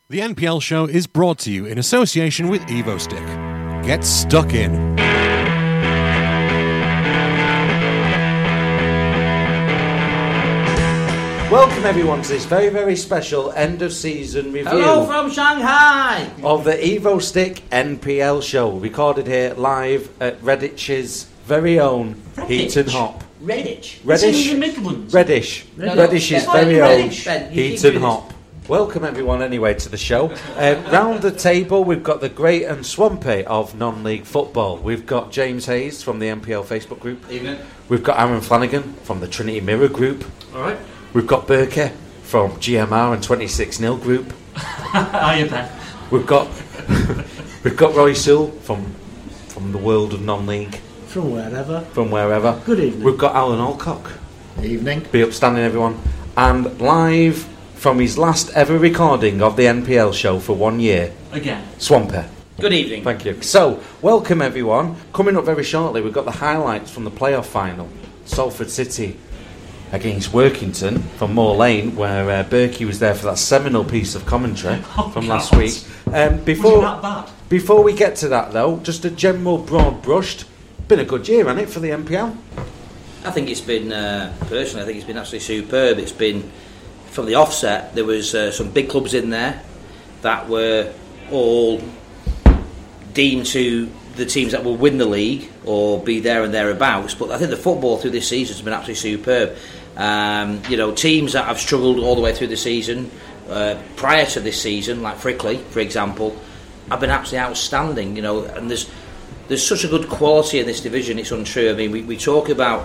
The NPL show is brought to you in association with EvoStick. Get stuck in. Welcome everyone to this very, very special end of season review. Hello from Shanghai! Of the EvoStick NPL show, recorded here live at Redditch's very own Heat and Hop. Redditch? Reddish? It's in the Midlands. Reddish. No, Redditch's no, very Redditch, own Ben. You Heat keep and doing Hop. Welcome everyone anyway to the show. Round the table we've got the great and swampy of non-league football. We've got James Hayes from the NPL Facebook group. Evening. We've got Aaron Flanagan from the Trinity Mirror group. Alright. We've got Berke from GMR and 26nil group. Hiya, Ben. We've got Roy Sewell from the world of non-league. From wherever. From wherever. Good evening. We've got Alan Alcock. Evening. Be upstanding everyone. And live from his last ever recording of the NPL show for 1 year. Again. Swampy. Good evening. Thank you. So, welcome everyone. Coming up very shortly, we've got the highlights from the playoff final. Salford City against Workington from Moor Lane, where Berkey was there for that seminal piece of commentary from last week. Was it that bad? Before we get to that, though, just a general broad brushed. Been a good year, hasn't it, for the NPL? I think it's been, personally, I think it's been absolutely superb. It's been, from the offset, there was some big clubs in there that were all deemed to the teams that will win the league or be there and thereabouts. But I think the football through this season has been absolutely superb. Teams that have struggled all the way through the season, prior to this season, like Frickley, for example, have been absolutely outstanding. And there's such a good quality in this division. It's untrue. I mean, we talk about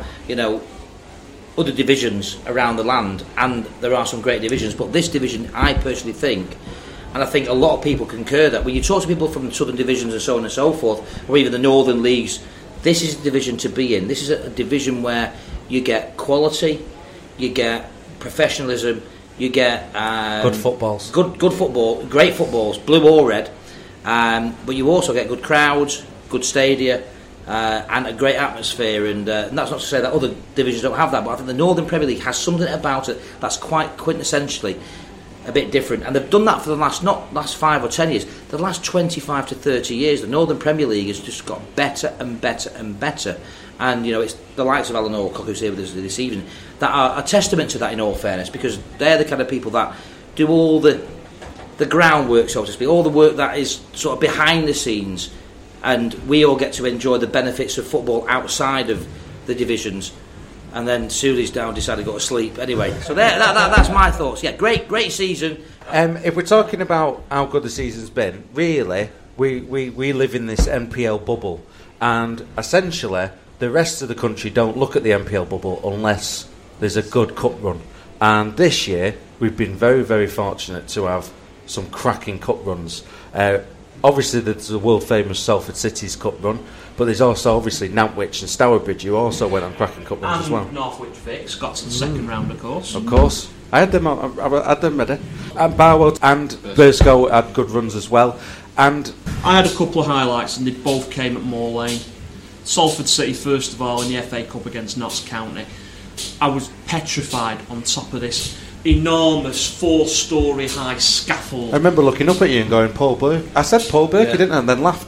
other divisions around the land, and there are some great divisions. But this division, I personally think, and I think a lot of people concur that when you talk to people from the southern divisions and so on and so forth, or even the northern leagues, this is a division to be in. This is a division where you get quality, you get professionalism, you get good footballs, good football, great footballs, blue or red, but you also get good crowds, good stadia, and a great atmosphere. And that's not to say that other divisions don't have that, but I think the Northern Premier League has something about it that's quite quintessentially a bit different, and they've done that for the last 5 or 10 years. The last 25 to 30 years, the Northern Premier League has just got better and better and better. And it's the likes of Alan Alcock, who's here with us this evening, that are a testament to that, in all fairness, because they're the kind of people that do all the groundwork, so to speak, all the work that is sort of behind the scenes, and we all get to enjoy the benefits of football outside of the divisions. And then Sully's now decided to go to sleep. Anyway, so that's my thoughts. Yeah, great season. If we're talking about how good the season's been, really, we live in this NPL bubble, and essentially the rest of the country don't look at the NPL bubble unless there's a good cup run. And this year we've been very, very fortunate to have some cracking cup runs. Obviously there's the world famous Salford City's cup run, but there's also obviously Nantwich and Stourbridge who also went on cracking cup runs as well. Northwich Vicks got to the second round, of course. Of course. I had them ready. And Barwood and Burscough had good runs as well. And I had a couple of highlights, and they both came at Moor Lane. Salford City, first of all, in the FA Cup against Notts County. I was petrified on top of this enormous 4-storey high scaffold. I remember looking up at you and going, Paul Burke. I said Paul Burke, didn't I? And then laughed.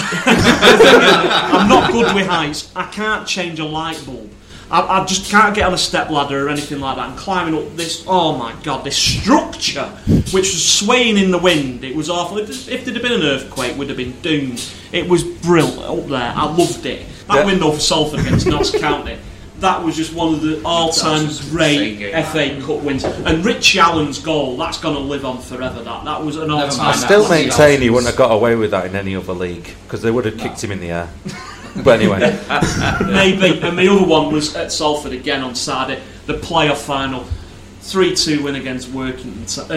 I'm not good with heights. I can't change a light bulb. I just can't get on a step ladder or anything like that. And climbing up this, oh my God, this structure, which was swaying in the wind. It was awful. If there'd have been an earthquake, we'd have been doomed. It was brilliant up there. I loved it. That window for Salford against Notts County, that was just one of the all-time great FA Cup wins. And Richie Allen's goal, that's going to live on forever. That was an all-time. I still maintain he wouldn't have got away with that in any other league, because they would have kicked him in the air. But anyway. Maybe. And the other one was at Salford again on Saturday, the playoff final. 3-2 win against Workington.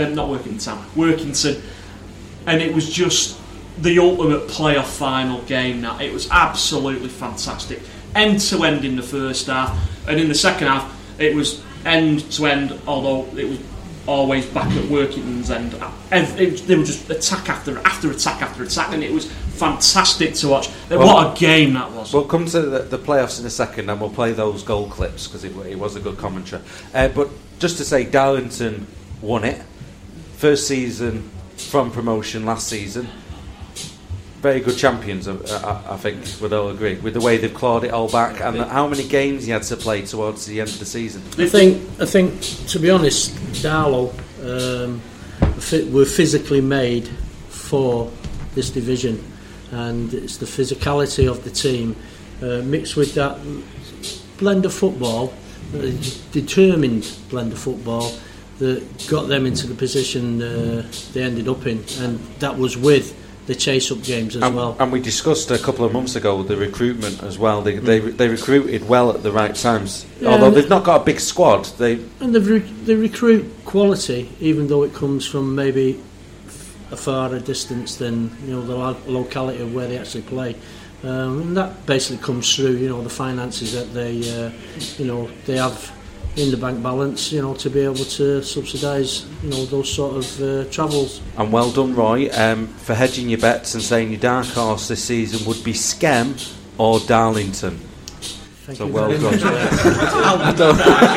And it was just the ultimate playoff final game now. It was absolutely fantastic. End to end in the first half, and in the second half it was end to end, although it was always back at Workington's end. They were just attack after attack after attack, and it was fantastic to watch. What a game that was. We'll come to the playoffs in a second, and we'll play those goal clips because it was a good commentary. But just to say, Darlington won it. First season from promotion last season. Very good champions, I think we'd all agree, with the way they've clawed it all back and how many games he had to play towards the end of the season. I think, to be honest, Darlow were physically made for this division, and it's the physicality of the team mixed with that blend of football, determined blend of football, that got them into the position they ended up in, and that was with the chase-up games as well. And we discussed a couple of months ago the recruitment as well. They recruited well at the right times. Yeah, although they've not got a big squad. They recruit quality, even though it comes from maybe a farther distance than the locality of where they actually play. And that basically comes through the finances that they have in the bank balance, to be able to subsidise, those sort of travels. And well done, Roy, for hedging your bets and saying your dark horse this season would be Skem or Darlington. Thank so you well very done.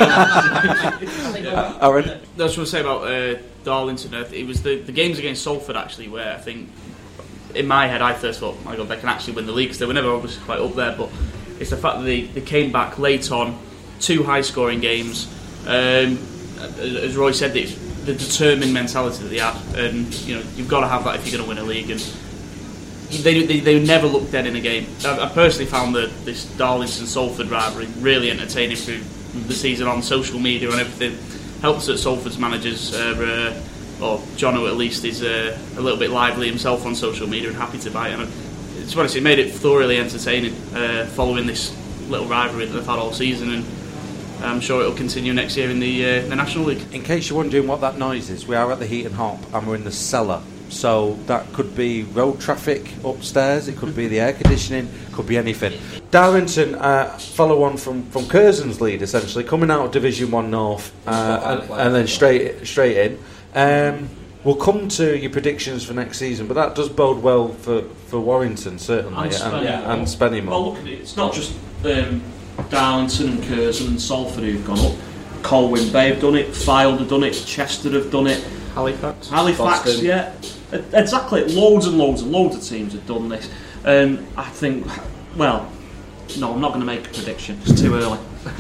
Aaron? I was going to say about Darlington. It was the games against Salford actually where I think, in my head, I first thought, my God, they can actually win the league, because they were never obviously quite up there, but it's the fact that they came back late on, 2 high-scoring games. As Roy said, it's the determined mentality that they had, and you've got to have that if you're going to win a league. And they never looked dead in a game. I personally found this Darlington-Salford rivalry really entertaining through the season on social media and everything. Helps that Salford's managers, or Jono at least, is a little bit lively himself on social media and happy to bite. And to be honest, it made it thoroughly entertaining following this little rivalry that they've had all season, and I'm sure it'll continue next year in the National League. In case you're wondering what that noise is, we are at the Heat and Hop and we're in the cellar. So that could be road traffic upstairs, it could be the air conditioning, could be anything. Darlington follow on from Curzon's lead, essentially, coming out of Division 1 North and then straight in. We'll come to your predictions for next season, but that does bode well for Warrington, certainly, and Spennymoor. Well, look at it, it's not just Darlington and Curzon and Salford who've gone up. Colwyn Bay have done it, Fylde have done it, Chester have done it, Halifax, Boston. Yeah, exactly. Loads and loads of teams have done this. I think, well, no, I'm not going to make a prediction. It's too early.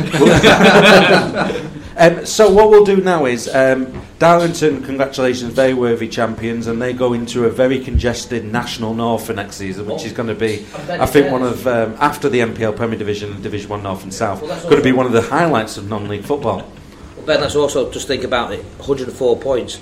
So what we'll do now is Darlington, congratulations, very worthy champions, and they go into a very congested National North for next season, which is going to be, I think, one of after the NPL Premier Division and Division 1 North and South, going to be one of the highlights of non-league football. Well, Ben, let's also just think about it. 104 points.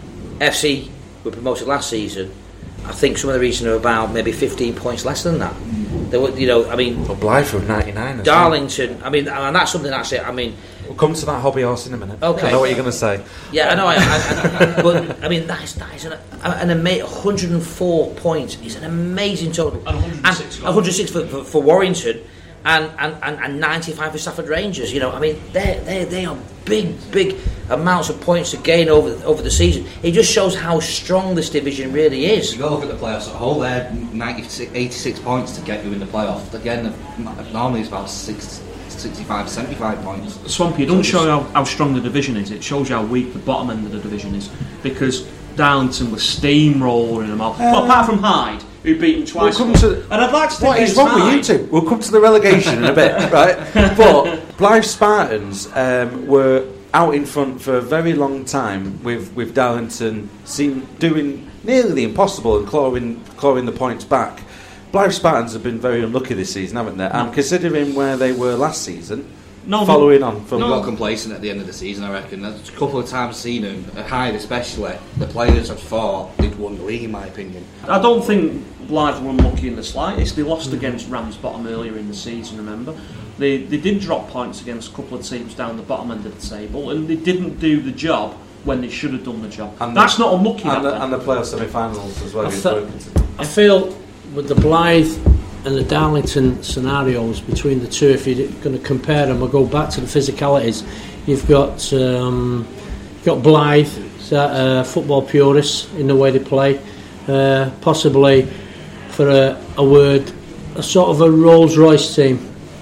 FC were promoted last season. I think some of the reason are about maybe 15 points less than that. They were, Well, Blythe were 99. Darlington, and that's something that's it. We'll come to that hobby horse in a minute. Okay. I know what you're going to say. Yeah, I know. But that is an amazing 104 points. It's an amazing total. And 106. 106 for Warrington, and 95 for Stafford Rangers. They are big amounts of points to gain over the season. It just shows how strong this division really is. You go look at the playoffs as a whole, they're 86 points to get you in the playoff. Again, normally it's about 65, 75 points. Swampy, it doesn't show how strong the division is, it shows you how weak the bottom end of the division is, because Darlington was steamrolling them off. Well, apart from Hyde, who beat them twice. And I'd like to think what is wrong with you two? We'll come to the relegation in a bit, right? But Blythe Spartans were out in front for a very long time with Darlington doing nearly the impossible and clawing the points back. Blythe Spartans have been very unlucky this season, haven't they? And considering where they were last season, following on from... Not complacent at the end of the season, I reckon. A couple of times seen them, at Hyde especially, the players have thought they'd won the league, in my opinion. I don't think Blythe were unlucky in the slightest. They lost against Ramsbottom earlier in the season, remember? They did drop points against a couple of teams down the bottom end of the table, and they didn't do the job when they should have done the job. And that's not unlucky. And the playoff semi-finals as well. I feel with the Blythe and the Darlington scenarios between the two, if you're going to compare them or go back to the physicalities, you've got Blythe, football purists in the way they play, possibly for a word, a sort of a Rolls-Royce team,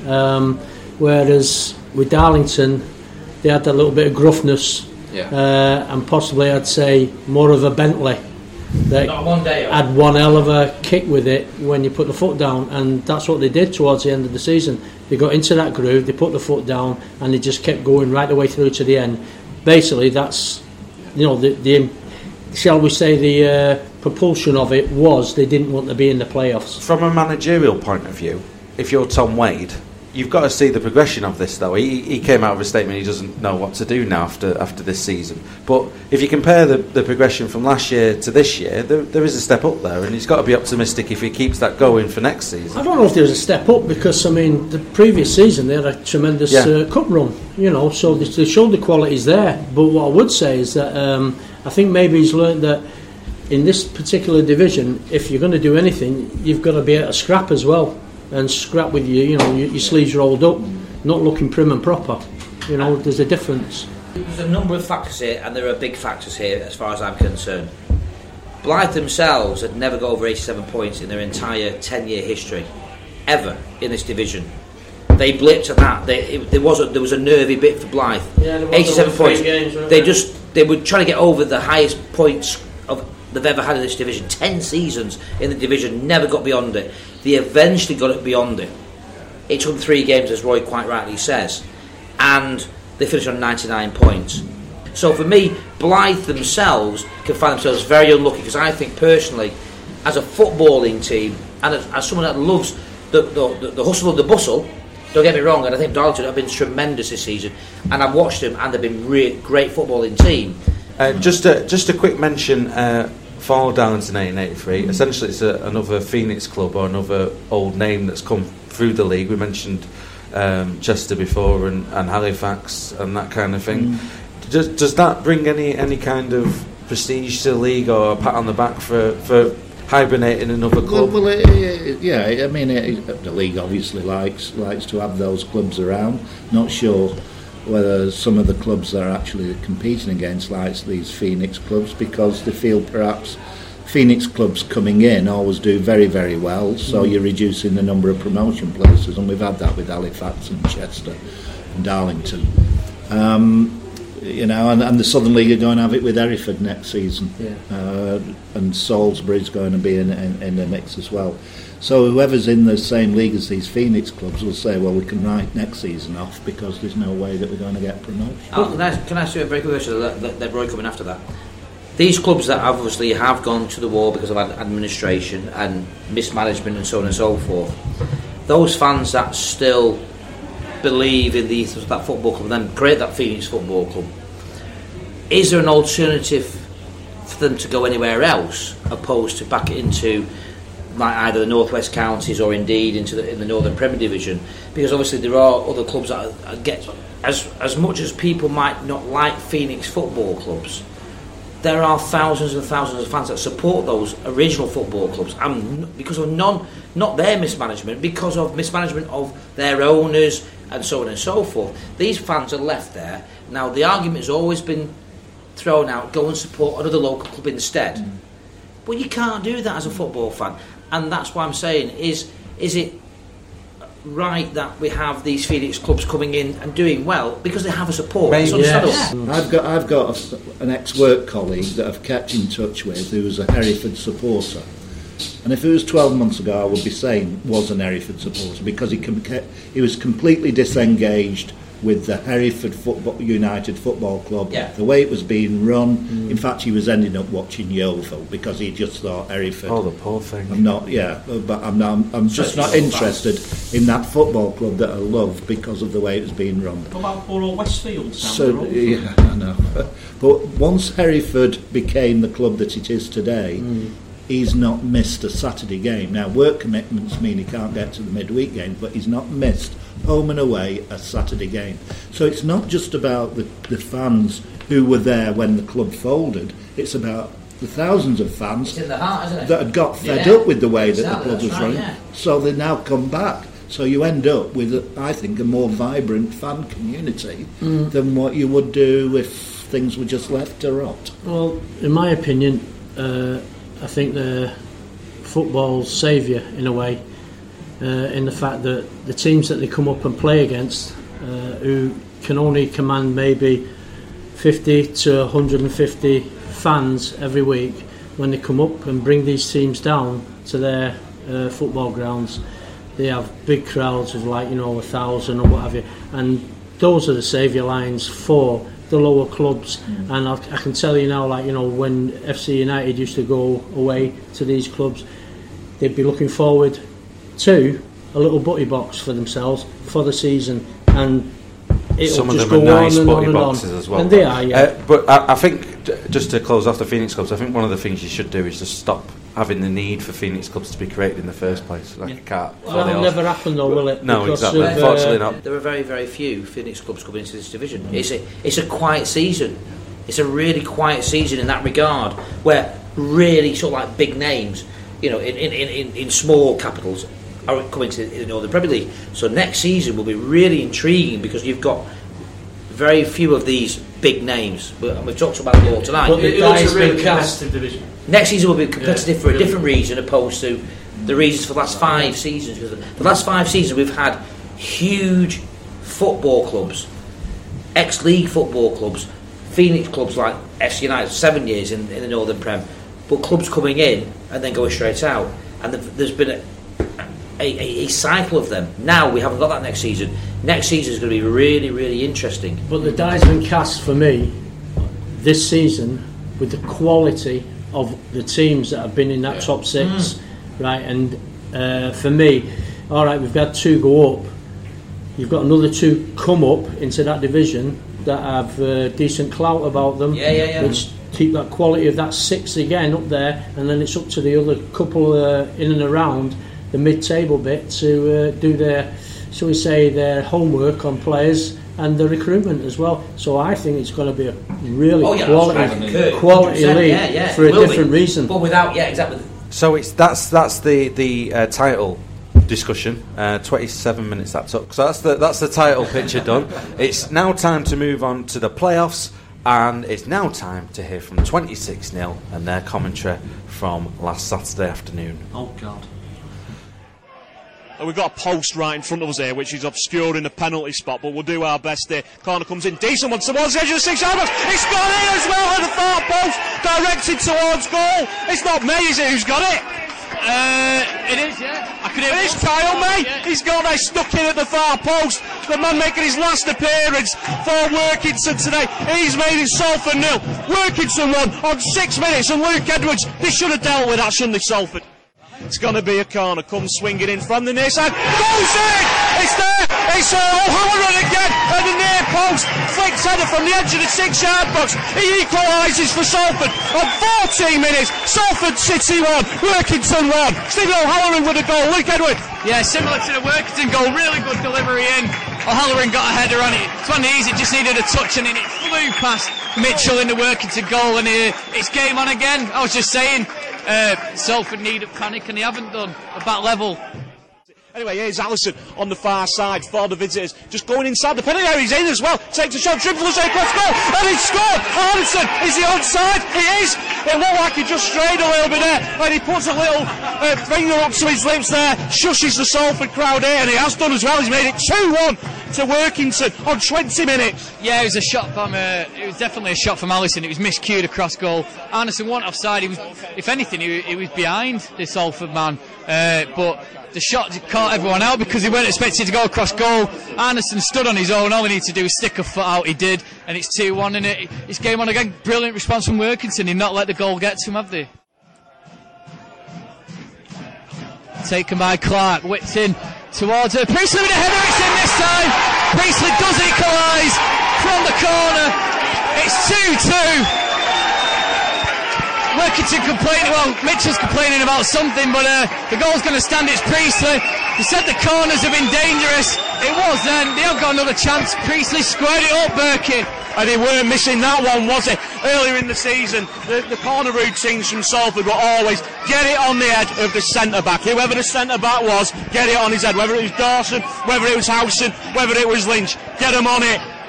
whereas with Darlington they had that little bit of gruffness, and possibly I'd say more of a Bentley. that Not one day. had one hell of a kick with it when you put the foot down, and that's what they did towards the end of the season. They got into that groove, they put the foot down, and they just kept going right the way through to the end. Basically, that's, you know, the shall we say, the propulsion of it was they didn't want to be in the playoffs. From a managerial point of view, if you're Tom Wade, you've got to see the progression of this, though. He came out with a statement he doesn't know what to do now after this season. But if you compare the progression from last year to this year, there is a step up there, and he's got to be optimistic if he keeps that going for next season. I don't know if there's a step up, because, I mean, the previous season they had a tremendous cup run, you know, so they showed the qualities there. But what I would say is that I think maybe he's learned that in this particular division, if you're going to do anything, you've got to be able to scrap as well. And scrap with your sleeves rolled up, not looking prim and proper. You know, there's a difference. There's a number of factors here, and there are big factors here as far as I'm concerned. Blythe themselves had never got over 87 points in their entire 10-year history, ever, in this division. They blipped at that. There was a nervy bit for Blythe. Yeah, 87 points. Games, they were trying to get over the highest points they've ever had in this division. 10 seasons in the division, never got beyond it. They eventually got it beyond it. It took 3 games, as Roy quite rightly says, and they finished on 99 points. So for me, Blythe themselves can find themselves very unlucky, because I think personally, as a footballing team, and as someone that loves the hustle and the bustle, don't get me wrong, and I think Darlington have been tremendous this season, and I've watched them, and they've been really great footballing team. Just a quick mention for Darlington 1883. Essentially, it's another Phoenix club, or another old name that's come through the league. We mentioned Chester before, and Halifax, and that kind of thing. Does that bring any kind of prestige to the league, or a pat on the back for hibernating another club? Well, I mean, the league obviously likes to have those clubs around. Not sure whether some of the clubs they're actually competing against likes these Phoenix clubs, because they feel perhaps Phoenix clubs coming in always do very, very well, so you're reducing the number of promotion places, and we've had that with Halifax and Chester and Darlington. You know, and the Southern League are going to have it with Hereford next season, and Salisbury's going to be in the mix as well. So whoever's in the same league as these Phoenix clubs will say, well, we can write next season off, because there's no way that we're going to get promotion. Can I ask you a very quick question, let Roy come in after that? These clubs that obviously have gone to the wall because of administration and mismanagement and so on and so forth, those fans that still believe in the ethos of that football club and then create that Phoenix Football Club, is there an alternative for them to go anywhere else opposed to back into like either the Northwest Counties or indeed in the Northern Premier Division? Because obviously there are other clubs that get as much as people might not like Phoenix football clubs, there are thousands and thousands of fans that support those original football clubs, and because of not their mismanagement, because of mismanagement of their owners and so on and so forth, these fans are left there. Now the argument has always been thrown out, go and support another local club instead. But you can't do that as a football fan, and that's why I'm saying, is it right that we have these Phoenix clubs coming in and doing well because they have a support? I've got an ex-work colleague that I've kept in touch with who's a Hereford supporter, and if it was 12 months ago I would be saying was an Hereford supporter, because he was completely disengaged with the Hereford United Football Club, the way it was being run. In fact, he was ending up watching Yeovil because he just thought Hereford. Oh, the poor thing. I'm just not interested in that football club that I love because of the way it was being run. What about poor old Westfield? Yeah, I know. But once Hereford became the club that it is today, he's not missed a Saturday game. Now, work commitments mean he can't get to the midweek game, but he's not missed home and away a Saturday game. So it's not just about the fans who were there when the club folded, it's about the thousands of fans in the heart, isn't it? that had got fed up with the way that the club was running. So they now come back. So you end up with, I think, a more vibrant fan community than what you would do if things were just left to rot. Well, in my opinion, I think the football's saviour in a way, in the fact that the teams that they come up and play against, who can only command maybe 50 to 150 fans every week, when they come up and bring these teams down to their football grounds, they have big crowds of 1,000 or what have you, and those are the saviour lines for the lower clubs. And I can tell you now, when FC United used to go away to these clubs, they'd be looking forward to a little butty box for themselves for the season, and it'll some of just them go are nice on and butty on boxes and on. as well. And they are, yeah. But I think, just to close off the Phoenix clubs, I think one of the things you should do is just stop having the need for Phoenix clubs to be created in the first place. Like a cat. That'll never happen though, will it? No, Because exactly. Unfortunately not. There are very, very few Phoenix clubs coming into this division. It's a quiet season. It's a really quiet season in that regard, where really sort of like big names, in small capitals, are coming to the Northern Premier League. So next season will be really intriguing because you've got very few of these big names. We've talked about it all tonight. But the It's a really been cast. competitive division. Next season will be competitive for a really. different reason opposed to the reasons for the last 5 seasons. Because the last 5 seasons we've had huge football clubs, ex-league football clubs, Phoenix clubs like FC United, 7 years in the Northern Prem, but clubs coming in and then going straight out. And there's been a cycle of them. Now we haven't got that next season. Next season is going to be really, really interesting. But the die's been cast for me this season with the quality of the teams that have been in that top 6, right? And for me, all right, we've had 2 go up. You've got another 2 come up into that division that have decent clout about them, which keep that quality of that 6 again up there, and then it's up to the other couple in and around the mid-table bit to do their, shall we say, their homework on players and the recruitment as well. So I think it's going to be a really quality league for a different reason. But without, exactly. So that's the title discussion. 27 minutes that took. So that's the title picture done. It's now time to move on to the playoffs, and it's now time to hear from 26-0 and their commentary from last Saturday afternoon. Oh God. We've got a post right in front of us here, which is obscuring the penalty spot, but we'll do our best here. Corner comes in, decent one towards the edge of the 6-yard box. It's gone in as well at the far post, directed towards goal. It's not May, is it, who's got it? It is, yeah. It is Kyle May. Yeah. He's got there, stuck in at the far post. The man making his last appearance for Workington today. He's made it Salford 0. Workington won on 6 minutes, and Luke Edwards, they should have dealt with that, shouldn't they, Salford? It's going to be a corner. Comes swinging in from the near side. Goes in! It's there! It's O'Halloran again at the near post. Flicked header from the edge of the 6-yard box. He equalises for Salford on 14 minutes. Salford City 1, Workington 1. Stephen O'Halloran with a goal. Luke Edwards. Yeah, similar to the Workington goal. Really good delivery in. O'Halloran got a header on it. It's one of these, it just needed a touch and then it flew past Mitchell in the Workington goal, and it's game on again. I was just saying, Salford need a panic and they haven't done at that level. Anyway, here's Allison on the far side for the visitors. Just going inside the penalty area, he's in as well. Takes a shot, dribbles across goal, and he's scored! Arneson, is he onside? He is! It looked like he just strayed a little bit there, and he puts a little finger up to his lips there, shushes the Salford crowd here, and he has done as well. He's made it 2-1 to Workington on 20 minutes. Yeah, it was a shot from, it was definitely a shot from Allison. It was miscued across goal. Arneson wasn't offside. He was, if anything, he was behind the Salford man, but the shot caught everyone out because he weren't expected to go across goal. Arneson stood on his own. All he needed to do was stick a foot out. He did, and it's 2-1 and it's game on again. Brilliant response from Workington. He'd not let the goal get to him, have they? Taken by Clark, whipped in towards Priestley with a header. It's in this time. Priestley does equalise from the corner. It's 2-2. Workington complaining, well, Mitchell's complaining about something, but the goal's going to stand. It's Priestley. They said the corners have been dangerous. It was then. They have got another chance. Priestley squared it up, Berkey. And they weren't missing that one, was it? Earlier in the season, the corner routines from Salford were always get it on the head of the centre-back. Whoever the centre-back was, get it on his head. Whether it was Dawson, whether it was Howson, whether it was Lynch, get them on it.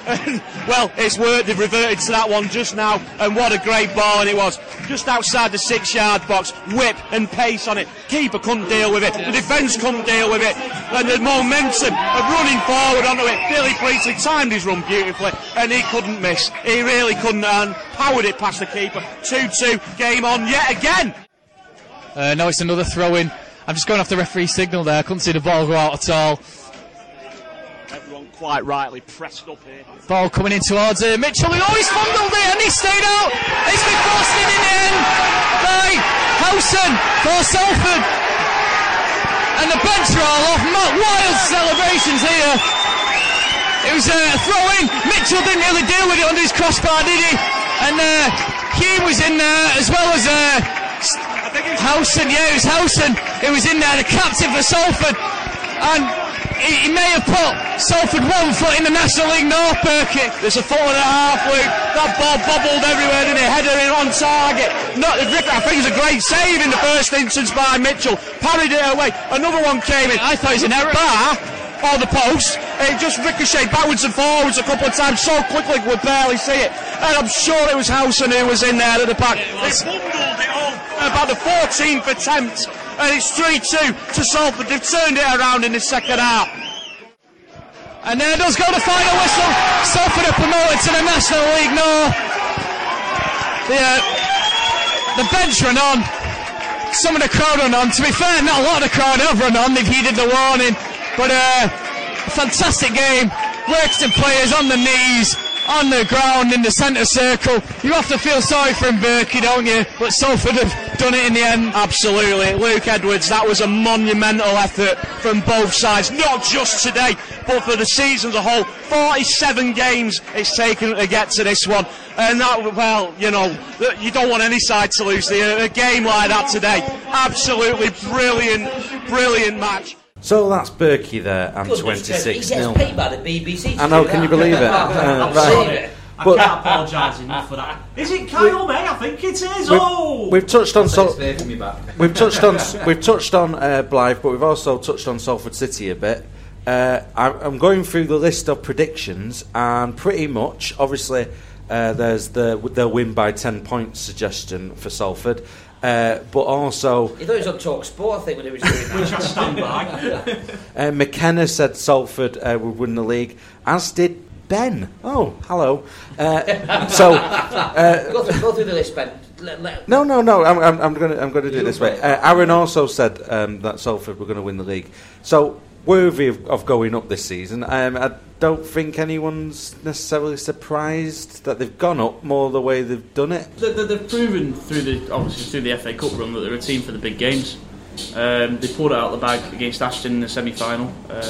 Well, it's worked. They've reverted to that one just now, and what a great ball, and it was just outside the 6-yard box. Whip and pace on it. Keeper couldn't deal with it. The defence couldn't deal with it, and the momentum of running forward onto it. Billy Priestley timed his run beautifully, and he couldn't miss. He really couldn't, and powered it past the keeper. 2-2, game on yet again. No, it's another throw-in. I'm just going off the referee signal there. I couldn't see the ball go out at all. Everyone quite rightly pressed up here. Ball coming in towards Mitchell. He's fumbled it and he stayed out. It's been forced in the end by Howson for Salford. And the bench roll off. Wild celebrations here. It was a throw-in. Mitchell didn't really deal with it under his crossbar, did he? And Hume was in there as well as Howson. Yeah, it was Howson. It was in there, the captain for Salford. And he may have put Salford 1 foot in the National League North, Perky. There's a foot and a half, Luke. That ball bobbled everywhere, didn't it? Header in on target. I think it was a great save in the first instance by Mitchell. Parried it away. Another one came in. I thought it was an error. Bar or the post. It just ricocheted backwards and forwards a couple of times so quickly we could barely see it. And I'm sure it was Howson who was in there at the back. They bundled it all about the 14th attempt. And it's 3-2 to Salford. They've turned it around in the second half. And there does go the final whistle. Salford are promoted to the National League North. The bench run on. Some of the crowd run on. To be fair, not a lot of the crowd have run on. They've heeded the warning. But fantastic game. Workington players on the knees, on the ground, in the centre circle. You have to feel sorry for him, Berkey, don't you? But Salford have done it in the end. Absolutely. Luke Edwards, that was a monumental effort from both sides. Not just today, but for the season as a whole. 47 games it's taken to get to this one. And that, well, you know, you don't want any side to lose a game like that today. Absolutely brilliant match. So that's Berkey there, and 26-0. He gets paid by the BBC. I know, can you believe it? I can't apologise enough for that. Is it Kyle May? I think it is. We've touched on we've touched on Blythe, but we've also touched on Salford City a bit. I'm going through the list of predictions, and pretty much, obviously, there's they'll win by 10 points suggestion for Salford. But also... He thought he was on Talk Sport, I think, when he was doing that. Which I stand by. McKenna said Salford would win the league, as did Ben. Oh, hello. Go through the list, Ben. No. I'm going to do it this way. Aaron also said that Salford were going to win the league. So, worthy of going up this season. I don't think anyone's necessarily surprised that they've gone up more the way they've done it. They've proven through the FA Cup run that they're a team for the big games. They pulled it out of the bag against Ashton in the semi-final.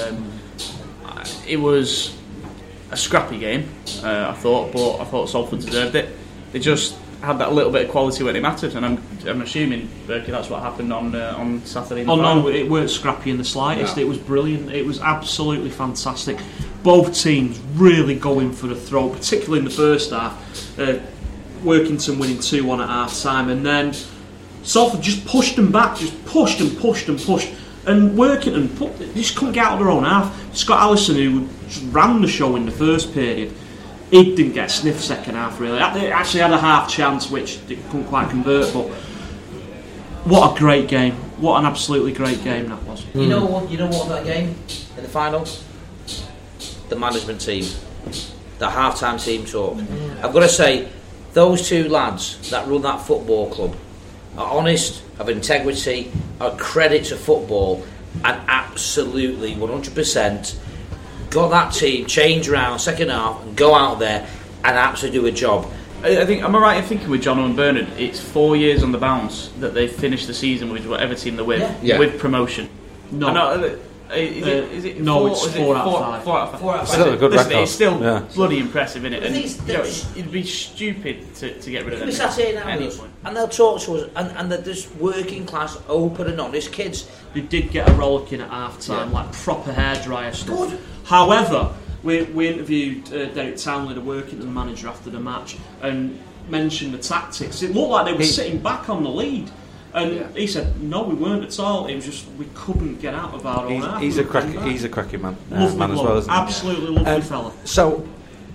It was a scrappy game, I thought Salford deserved it. They just had that little bit of quality when it mattered, and I'm assuming, Berkey, that's what happened on Saturday. No, it weren't scrappy in the slightest. Yeah. It was brilliant. It was absolutely fantastic. Both teams really going for the throat, particularly in the first half. Workington winning 2-1 at half time, and then Salford just pushed them back, just pushed. And Workington just couldn't get out of their own half. Scott Allison, who just ran the show in the first period, he didn't get a sniff second half, really. They actually had a half chance, which they couldn't quite convert, but what a great game. What an absolutely great game that was. You know what that game in the final? The management team. The half-time team talk. I've got to say, those two lads that run that football club are honest, have integrity, are a credit to football, and absolutely 100% got that team change around second half and go out there and absolutely do a job. I think, am I right in thinking with John and Bernard, it's 4 years on the bounce that they finished the season with whatever team they're with, with promotion? No. Is it no, four, it's 4 out of 5. 4 out of 5. It's still a good record. It's still bloody impressive, isn't it? And it'd be stupid to get rid of them. We sat here now, and they'll talk to us, and they're just working class, open and honest kids. They did get a rollicking at half time, like proper hairdryer stuff. Good. However, we interviewed Derek Townley, the Workington manager, after the match, and mentioned the tactics. It looked like they were sitting back on the lead. And he said, no, we weren't at all. It was just we couldn't get out of our own half. He's a cracking man. Lovely man as well, isn't he? Absolutely lovely fella. So,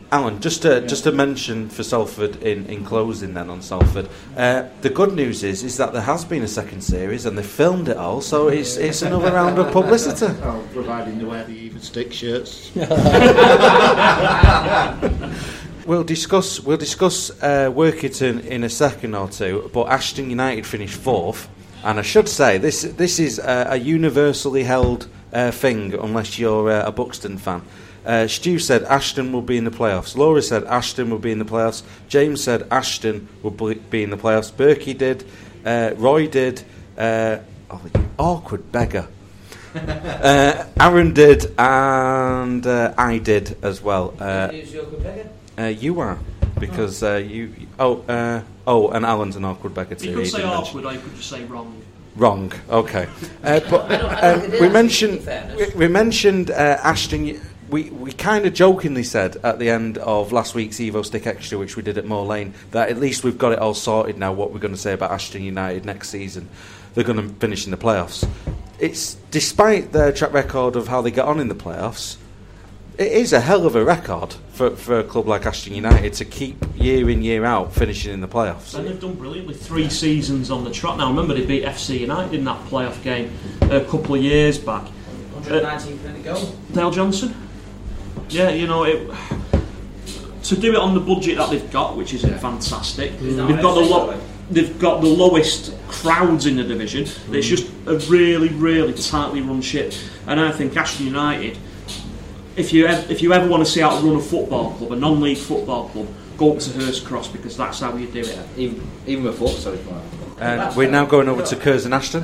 Alan, just to mention for Salford in closing then on Salford, the good news is that there has been a second series and they filmed it all, so it's another round of publicity. Oh, providing they wear the even stick shirts. We'll discuss Workington in a second or two, but Ashton United finished 4th, and I should say this is a universally held thing unless you're a Buxton fan. Stu said Ashton will be in the playoffs. Laura said Ashton will be in the playoffs. James said Ashton will be in the playoffs. Berkey did. Roy did. Awkward beggar. Aaron did, and I did as well. Who's your awkward beggar? You are, because you. And Alan's an awkward beggar too. You could say awkward, or you could just say wrong. Wrong. Okay. But we mentioned Ashton. We kind of jokingly said at the end of last week's Evo Stick Extra, which we did at Moor Lane, that at least we've got it all sorted now what we're going to say about Ashton United next season. They're going to finish in the playoffs. It's despite their track record of how they get on in the playoffs, it is a hell of a record for a club like Ashton United to keep year in, year out finishing in the playoffs. And they've done brilliantly 3 seasons on the trot now. Remember, they beat FC United in that playoff game a couple of years back. 119 minute goal. Dale Johnson? Yeah, to do it on the budget that they've got, which is fantastic. They've got the lowest crowds in the division. It's just a really, really tightly run ship. And I think Ashton United, if you ever want to see how to run a football club, a non-league football club, go up to Hurst Cross, because that's how you do it. Even before, sorry. And we're now going over to Curzon Ashton.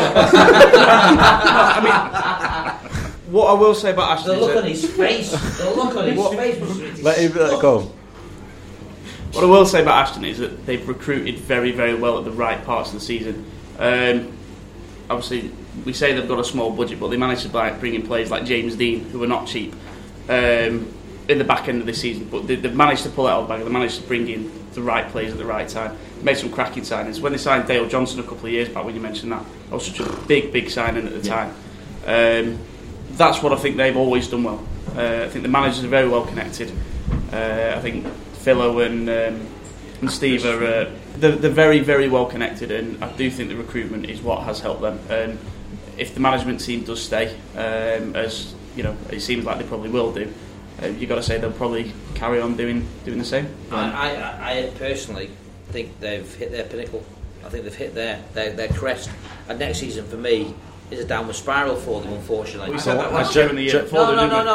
What I will say about Ashton the look on his face. The look on his face was ridiculous. Let him go. What I will say about Ashton is that they've recruited very, very well at the right parts of the season. Obviously, we say they've got a small budget, but they managed to bring in players like James Dean, who are not cheap, in the back end of this season. But they've managed to pull it out of the bag. They managed to bring in the right players at the right time. Made some cracking signings. When they signed Dale Johnson a couple of years back, when you mentioned that was such a big signing at the time. That's what I think they've always done well. I think the managers are very well connected. I think Philo and Steve are they're very, very well connected, and I do think the recruitment is what has helped them. And if the management team does stay, as you know, it seems like they probably will do, you've got to say they'll probably carry on doing the same. I personally think they've hit their pinnacle. I think they've hit their crest. And next season for me is a downward spiral for them, unfortunately. We said that last year in the year before.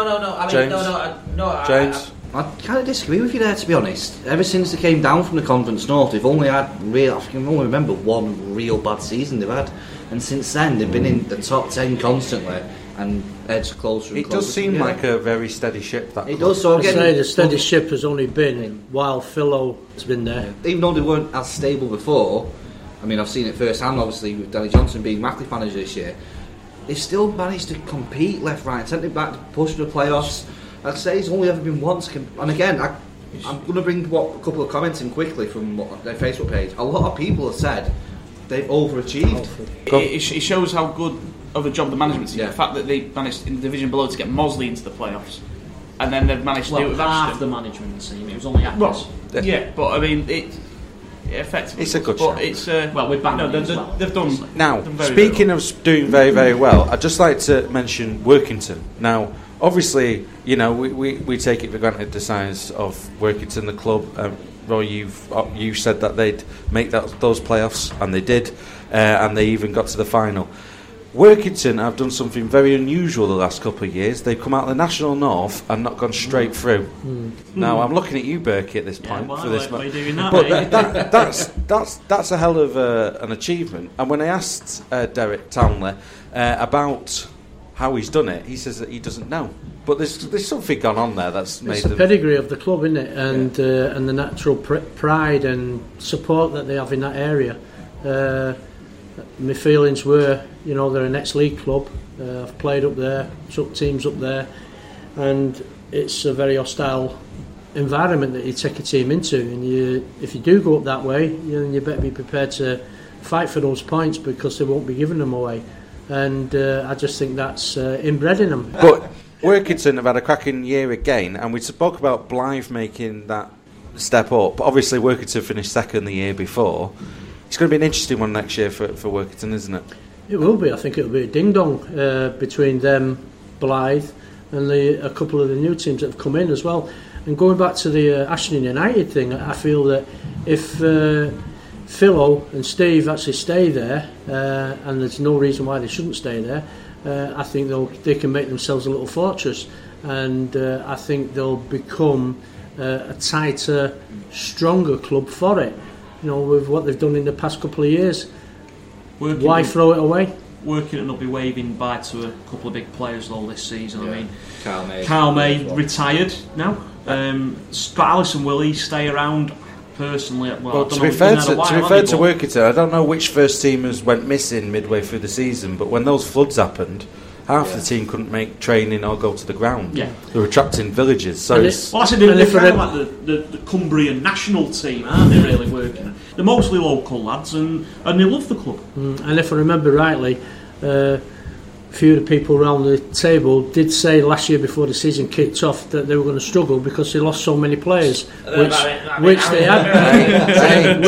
No. James. I kind of disagree with you there, to be honest. Ever since they came down from the Conference North, they've only had I can only remember one real bad season they've had, and since then they've been in the top 10 constantly and edged closer and closer. It does seem like a very steady ship. That it does. So again, the steady ship has only been while Philo has been there. Even though they weren't as stable before, I mean, I've seen it firsthand, obviously, with Danny Johnson being Mackliffe manager this year. They've still managed to compete left, right, and centre back to push to the playoffs. I'd say it's only ever been once. And again, I'm going to bring a couple of comments in quickly from their Facebook page. A lot of people have said they've overachieved. It shows how good of a job the management team. The fact that they managed in the division below to get Mosley into the playoffs, and then they've managed to do it with half the management team. It was only Atkins. But I mean it. Effectively, it's a good but shout. It's with Banners they've done now. Very Speaking well. of doing very, very well, I'd just like to mention Workington. Now, obviously, you know we take it for granted the size of Workington, the club. Roy, you said that they'd make those playoffs, and they did, and they even got to the final. Workington have done something very unusual the last couple of years. They've come out of the National North and not gone straight through. Now I'm looking at you, Berkey, at this point for this. Why are you doing that? But that's a hell of an achievement. And when I asked Derek Townley about how he's done it, he says that he doesn't know. But there's something gone on there that's made it's the pedigree of the club, isn't it? And and the natural pride and support that they have in that area. My feelings were, you know, they're an ex-league club. I've played up there, took teams up there, and it's a very hostile environment that you take a team into. And if you do go up that way, you better be prepared to fight for those points, because they won't be giving them away. And I just think that's inbred in them. But Workington have had a cracking year again, and we spoke about Blythe making that step up. Obviously, Workington finished second the year before. It's going to be an interesting one next year for Workington, isn't it? It will be. I think it'll be a ding-dong between them, Blythe, and a couple of the new teams that have come in as well. And going back to the Ashton United thing, I feel that if Philo and Steve actually stay there, and there's no reason why they shouldn't stay there, I think they can make themselves a little fortress, and I think they'll become a tighter, stronger club for it. You know, with what they've done in the past couple of years. Why throw it away? Workington will be waving bye to a couple of big players though this season. Yeah. I mean, Carl May retired now. Scott Allison, will he stay around? Personally, well to be fair to Workington, I don't know which first teamers went missing midway through the season, but when those floods happened, half the team couldn't make training or go to the ground. Yeah. They were trapped in villages. So I said they're kind of like the Cumbrian national team, aren't they? Really working. They're mostly local lads, and they love the club. And if I remember rightly, a few of the people around the table did say last year before the season kicked off that they were going to struggle because they lost so many players, which they had,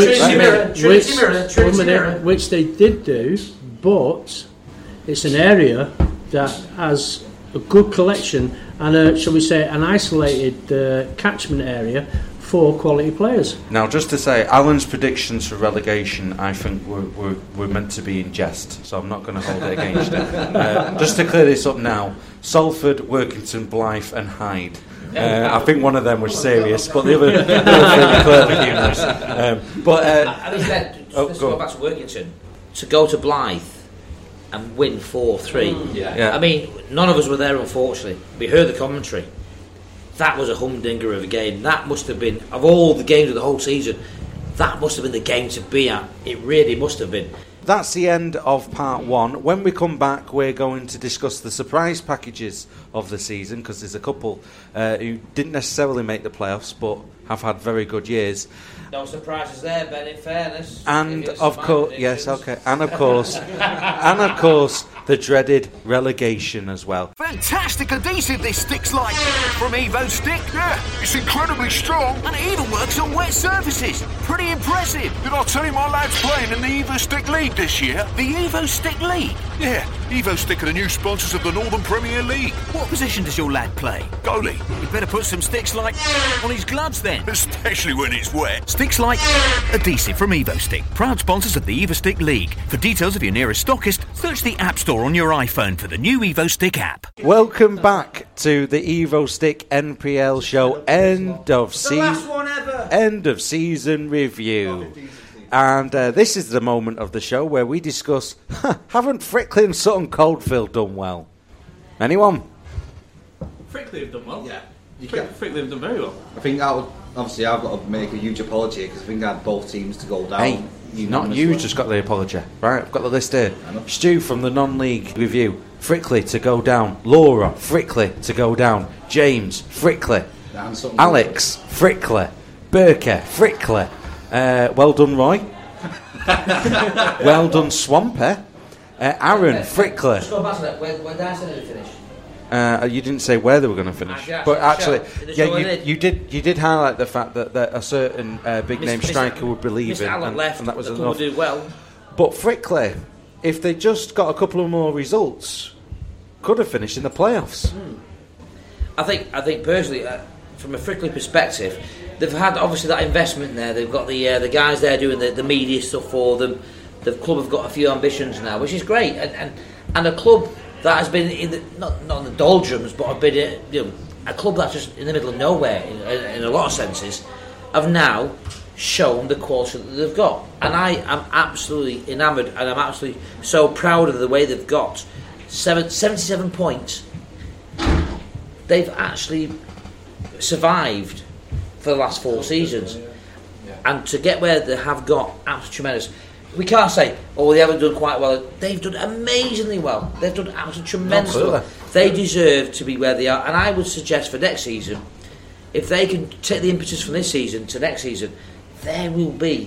which they did do, but it's an area that has a good collection and shall we say an isolated catchment area for quality players. Now, just to say, Alan's predictions for relegation, I think, were meant to be in jest, so I'm not going to hold it against him. Just to clear this up now, Salford, Workington, Blythe and Hyde. I think one of them was serious, but the other three were clearly humorous. Let's go back to Workington. To go to Blythe and win 4-3. Yeah. I mean, none of us were there, unfortunately. We heard the commentary. That was a humdinger of a game. That must have been, of all the games of the whole season, that must have been the game to be at. It really must have been. That's the end of part one. When we come back, we're going to discuss the surprise packages of the season, because there's a couple who didn't necessarily make the playoffs but have had very good years. No surprises there, Ben, in fairness. And of course, yes, okay. And of course, the dreaded relegation as well. Fantastic adhesive this stick's like from Evo Stick. Yeah, it's incredibly strong. And it even works on wet surfaces. Pretty impressive. Did I tell you my lad's playing in the Evo Stick League this year? The Evo Stick League? Yeah, Evo Stick are the new sponsors of the Northern Premier League. What position does your lad play? Goalie. You'd better put some Sticks Like on his gloves then. Especially when it's wet. Sticks Like adhesive from Evo Stick. Proud sponsors of the Evo Stick League. For details of your nearest stockist, search the App Store on your iPhone for the new Evo Stick app. Welcome back to the Evo Stick NPL show, end of season review. And this is the moment of the show where we discuss, haven't Frickley and Sutton Coldfield done well? Anyone? Frickley have done well. Yeah. Frickley have done very well. I think obviously I've got to make a huge apology because I think I had both teams to go down. Hey, not you just got the apology. Right, I've got the list here. Stu from the non-league review. Frickley to go down. Laura, Frickley to go down. James, Frickley. Alex, Frickley. Burke, Frickley. Well done, Roy. Well done, Swampy. Aaron, Frickley. Just go back to that. Where did I say they finish? You didn't say where they were going to finish, but actually, you did highlight the fact that a certain big name striker would believe in, and that was enough. Did well. But Frickley, if they just got a couple of more results, could have finished in the playoffs. I think personally, from a Frickley perspective, they've had obviously that investment there. They've got the guys there doing the media stuff for them. The club have got a few ambitions now, which is great, and a club that has been in the, not in the doldrums, but have been a club that's just in the middle of nowhere in a lot of senses, have now shown the quality that they've got. And I am absolutely enamoured, and I'm absolutely so proud of the way they've got 77 points. They've actually survived for the last 4 seasons, and to get where they have got, absolutely tremendous. We can't say, they haven't done quite well. They've done amazingly well. They've done absolutely tremendous well. They deserve to be where they are. And I would suggest for next season, if they can take the impetus from this season to next season, there will be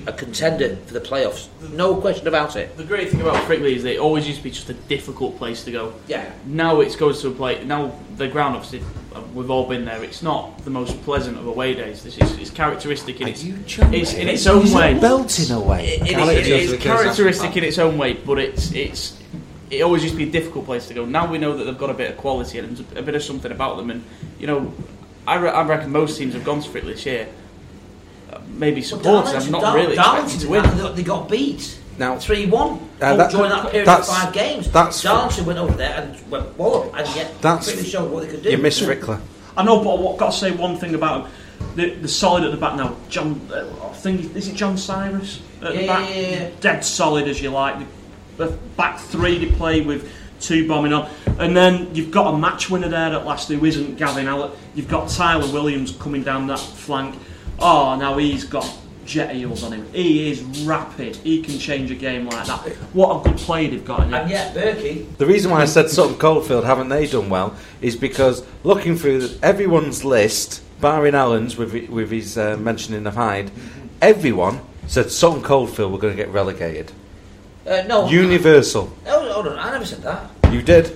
a contender for the playoffs. No question about it. The great thing about Frickley is that it always used to be just a difficult place to go. Yeah. Now it goes to a place. Now the ground, obviously, we've all been there. It's not the most pleasant of away days. It's characteristic in its own way. Belting away. It's characteristic in its own way, but it always used to be a difficult place to go. Now we know that they've got a bit of quality and a bit of something about them, and I reckon most teams have gone to Frickley this year. Maybe supporters have not really expected to win. They got beat. Now 3-1 during that period of 5 games. Darlington went over there and went wallop, and yet Frickley showed what they could do. You miss Frickley. I know, but I've got to say one thing about him. The solid at the back now. John, I think is it John Cyrus at the back? Yeah. Dead solid as you like. The back 3 they play with 2 bombing on, and then you've got a match winner there at last who isn't Gavin Hallett. You've got Tyler Williams coming down that flank. Oh, now he's got jet heels on him. He is rapid. He can change a game like that. What a good player they've got in him. And yet, Berkey. The reason why I said Sutton Coldfield haven't they done well is because looking through everyone's list, barring Allen's with his mentioning of Hyde, everyone said Sutton Coldfield were going to get relegated. No. Universal. Hold on, I never said that. You did.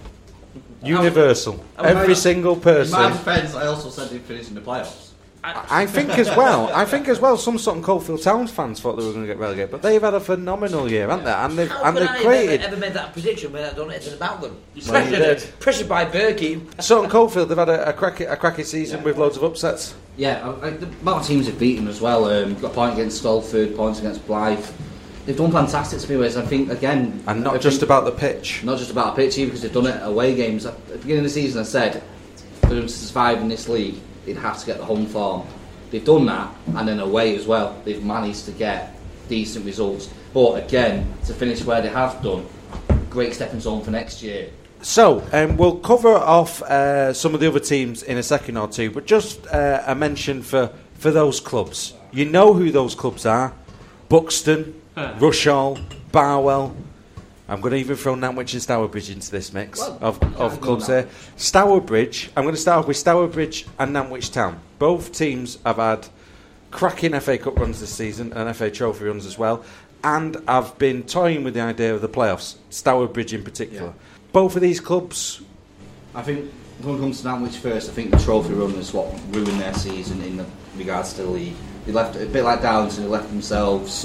Universal. Every single person. In my defence, I also said they'd finish in the playoffs. I think as well. Some Sutton Coldfield Town fans thought they were going to get relegated, but they've had a phenomenal year, haven't they? And they've created. Ever made that prediction when I don't know anything about them? Well, you did. Pressured by Berkey. Sutton Coldfield, they've had a cracking season with loads of upsets. Yeah, the amount of teams they've beaten as well. Got a point against Salford, points against Blythe. They've done fantastic to me, whereas I think again, and not just about the pitch. Not just about the pitch either, because they've done it at away games. At the beginning of the season, I said for them to survive in this league, they'd have to get the home form. They've done that, and then away as well. They've managed to get decent results. But again, to finish where they have done, great stepping stone for next year. So, we'll cover off some of the other teams in a second or two, but just a mention for those clubs. You know who those clubs are: Buxton, Rushall, Barwell. I'm going to even throw Nantwich and Stourbridge into this mix of clubs there. Stourbridge, I'm going to start off with Stourbridge and Nantwich Town. Both teams have had cracking FA Cup runs this season and FA Trophy runs as well, and I've been toying with the idea of the playoffs, Stourbridge in particular. Yeah. Both of these clubs... I think, when it comes to Nantwich first, I think the trophy run is what ruined their season in regards to the league. They left, a bit like Darlington, they left themselves...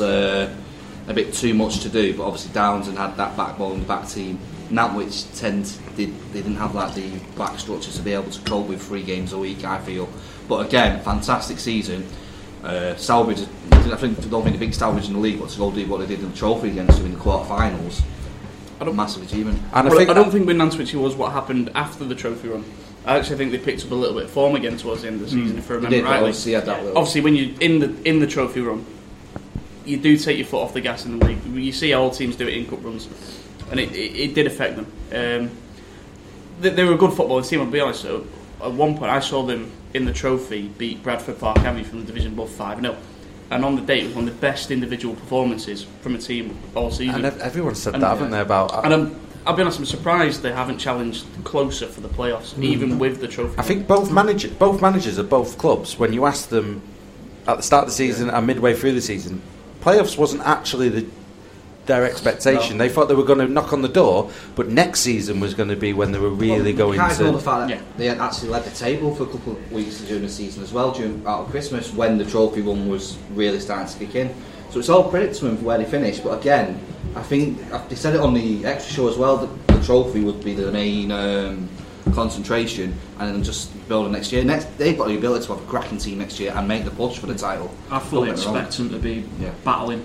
a bit too much to do, but obviously Darlington had that backbone, the back team. Nantwich they didn't have like the back structure to be able to cope with 3 games a week, I feel. But again, fantastic season. Stourbridge, I don't think the big Stourbridge in the league, but to go do what they did in the trophy against them in the quarter-finals, massive achievement. And I don't think with Nantwich it was what happened after the trophy run. I actually think they picked up a little bit of form again towards the end of the season, if I remember rightly. Obviously, when you're in the trophy run, you do take your foot off the gas in the league. You see how all teams do it in cup runs, and it did affect them. They were a good footballing team, I'll be honest. So at one point, I saw them in the trophy beat Bradford Park Abbey from the division above 5-0, and on the day it was one of the best individual performances from a team all season. And everyone said that, haven't they? About and I'll be honest, I'm surprised they haven't challenged closer for the playoffs, even with the trophy. I think both managers of both clubs, when you asked them at the start of the season and midway through the season, playoffs wasn't actually their expectation. No. They thought they were going to knock on the door, but next season was going to be when they were really going to... Ignore the fact that they had actually led the table for a couple of weeks during the season as well, out of Christmas, when the trophy run was really starting to kick in. So it's all credit to them for where they finished, but again, I think they said it on the extra show as well, that the trophy would be the main concentration, and then just build next year. They've got the ability to have a cracking team next year and make the push for the title. I fully expect them to be battling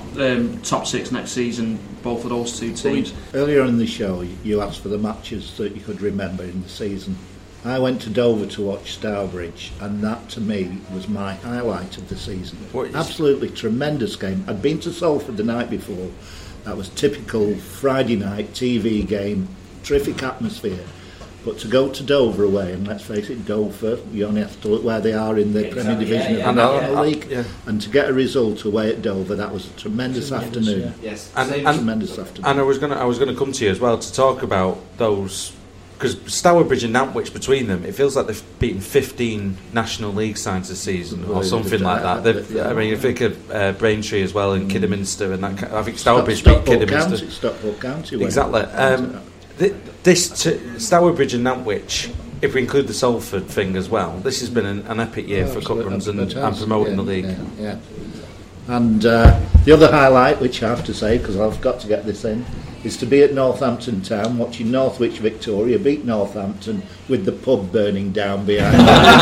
top 6 next season, both of those two teams. Earlier in the show, you asked for the matches that you could remember in the season. I went to Dover to watch Stourbridge, and that to me was my highlight of the season. Absolutely tremendous game. I'd been to Salford the night before. That was typical Friday night TV game, terrific atmosphere. But to go to Dover away, and let's face it, Dover, you only have to look where they are in the Premier Division of the National League, and to get a result away at Dover, that was a tremendous afternoon. Yes, and tremendous afternoon. And I was going to come to you as well to talk about those because Stourbridge and Nantwich between them, it feels like they've beaten 15 National League sides this season or something like that. I mean, if you think of Braintree as well and Kidderminster and that, I think Stourbridge beat Kidderminster. Stockport County. Exactly. Stourbridge and Nantwich, if we include the Salford thing as well, this has been an epic year for cup runs and promoting the league. Yeah. And the other highlight, which I have to say, because I've got to get this in, is to be at Northampton Town watching Northwich Victoria beat Northampton with the pub burning down behind.